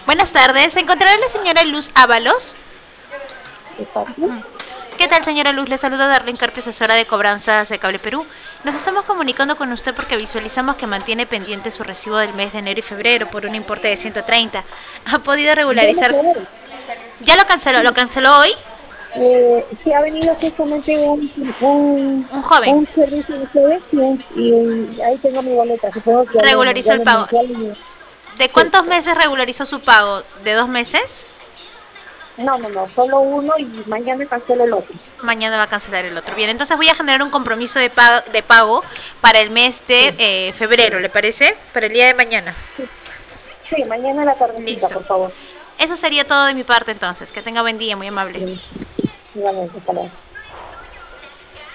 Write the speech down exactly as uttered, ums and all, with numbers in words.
Buenas tardes, ¿se encontrará la señora Luz Ábalos? ¿De parte? ¿Qué tal, señora Luz? Le saluda Darlene Carpio, asesora de cobranzas de Cable Perú. Nos estamos comunicando con usted porque visualizamos que mantiene pendiente su recibo del mes de enero y febrero por un importe de ciento treinta. ¿Ha podido Ya lo regularizar? sé. ¿Ya lo canceló? ¿Lo Sí, canceló hoy? eh, sí ha venido justamente un, un, Un joven un servicio de ustedes y, y ahí tengo mi boleta. Supongo que ya lo, regularizó ya el lo pago. mensual. y- ¿De Sí. cuántos meses regularizó su pago? ¿De dos meses? No, no, no, solo uno y mañana cancelo el otro. Mañana va a cancelar el otro. Bien, entonces voy a generar un compromiso de pago, de pago para el mes de Sí, eh, febrero, ¿le parece? Para el día de mañana. sí, sí, mañana a la tardecita, Listo. por favor. Eso sería todo de mi parte entonces. Que tenga buen día, muy amable. Sí, igualmente, hasta luego.